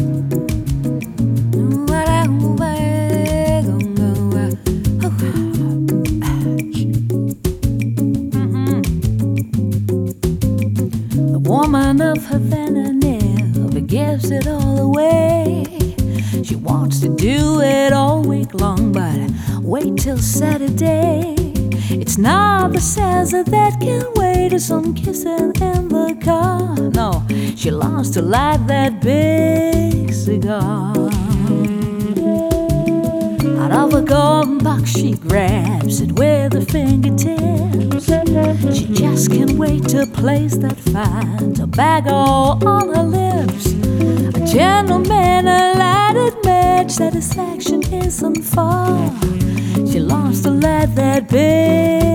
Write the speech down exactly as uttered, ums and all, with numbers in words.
Woman of Havana never gives it all away. She wants to do it all week long, but wait till Saturday. It's not the salsa that can wait, or some kissing in the car. No, she longs to light that big cigar. Out of a golden box she grabs it with her fingertips. She just can't wait to place that fine tobacco on her lips. A gentleman, a lighted match, satisfaction isn't far. She longs to light that big